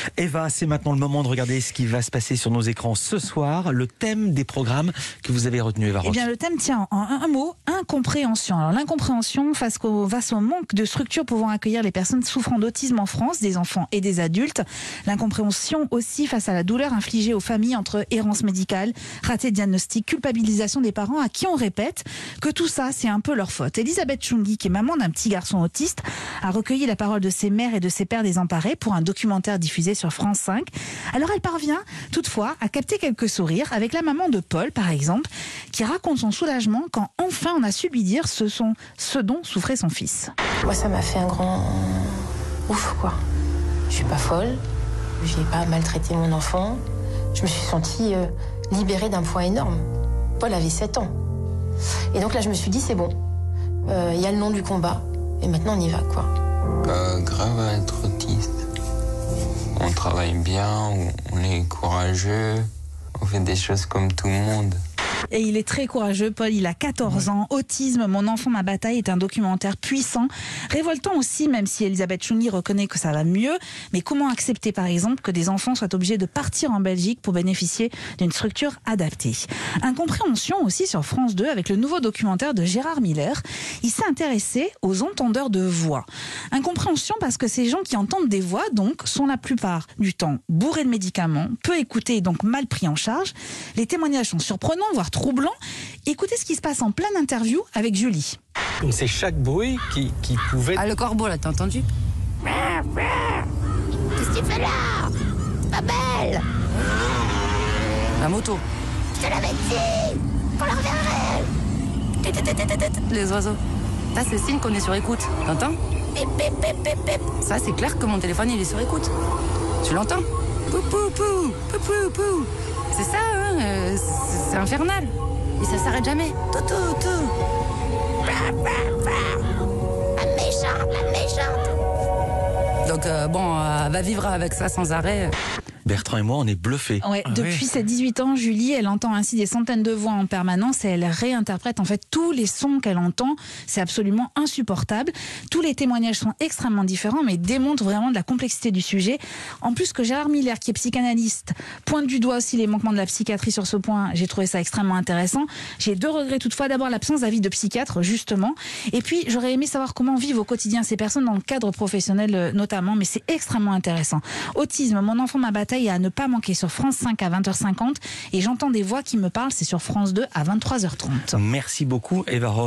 Eva, c'est maintenant le moment de regarder ce qui va se passer sur nos écrans ce soir. Le thème des programmes que vous avez retenu, Eva Roche. Eh bien, le thème tient en un mot, incompréhension. Alors, l'incompréhension face au manque de structures pouvant accueillir les personnes souffrant d'autisme en France, des enfants et des adultes. L'incompréhension aussi face à la douleur infligée aux familles entre errance médicale, raté de diagnostic, culpabilisation des parents à qui on répète que tout ça, c'est un peu leur faute. Elisabeth Chungui, qui est maman d'un petit garçon autiste, a recueilli la parole de ses mères et de ses pères désemparés pour un documentaire diffusé sur France 5. Alors elle parvient toutefois à capter quelques sourires avec la maman de Paul, par exemple, qui raconte son soulagement quand enfin on a su lui dire ce dont souffrait son fils. Moi, ça m'a fait un grand ouf, quoi. Je suis pas folle, je n'ai pas maltraité mon enfant. Je me suis sentie libérée d'un poids énorme. Paul avait 7 ans. Et donc là, je me suis dit, c'est bon. Il y a le nom du combat. Et maintenant, on y va, quoi. Pas grave à être autiste. On travaille bien, on est courageux, on fait des choses comme tout le monde. Et il est très courageux, Paul, il a 14 ans. Autisme, mon enfant, ma bataille est un documentaire puissant, révoltant aussi, même si Elisabeth Chungui reconnaît que ça va mieux. Mais comment accepter, par exemple, que des enfants soient obligés de partir en Belgique pour bénéficier d'une structure adaptée? Incompréhension aussi sur France 2 avec le nouveau documentaire de Gérard Miller. Il s'est intéressé aux entendeurs de voix. Incompréhension parce que ces gens qui entendent des voix, donc, sont la plupart du temps bourrés de médicaments, peu écoutés et donc mal pris en charge. Les témoignages sont surprenants, voire troublants. Écoutez ce qui se passe en pleine interview avec Julie. C'est chaque bruit qui pouvait... Ah, le corbeau, là, t'as entendu? Qu'est-ce que tu fais là? Pas belle! La moto. Je te l'avais dit! Pour la reverrer! Les oiseaux. Ça, c'est le signe qu'on est sur écoute. T'entends? Pip, pip, pip, pip, pip. Ça, c'est clair que mon téléphone, il est sur écoute. Tu l'entends? Pou, pou, pou, pou, pou, pou. C'est ça, hein, c'est infernal. Et ça s'arrête jamais. Tout, tout, tout. La méchante. Donc, bon, va vivre avec ça sans arrêt. Bertrand et moi, on est bluffés. Ouais, depuis ses 18 ans, Julie, elle entend ainsi des centaines de voix en permanence et elle réinterprète en fait tous les sons qu'elle entend. C'est absolument insupportable. Tous les témoignages sont extrêmement différents, mais démontrent vraiment de la complexité du sujet. En plus que Gérard Miller, qui est psychanalyste, pointe du doigt aussi les manquements de la psychiatrie sur ce point. J'ai trouvé ça extrêmement intéressant. J'ai 2 regrets toutefois. D'abord, l'absence d'avis de psychiatre, justement. Et puis, j'aurais aimé savoir comment vivent au quotidien ces personnes dans le cadre professionnel notamment, mais c'est extrêmement intéressant. Autisme, mon enfant, ma bataille, à ne pas manquer sur France 5 à 20h50 et j'entends des voix qui me parlent, c'est sur France 2 à 23h30. Merci beaucoup, Eva Roche.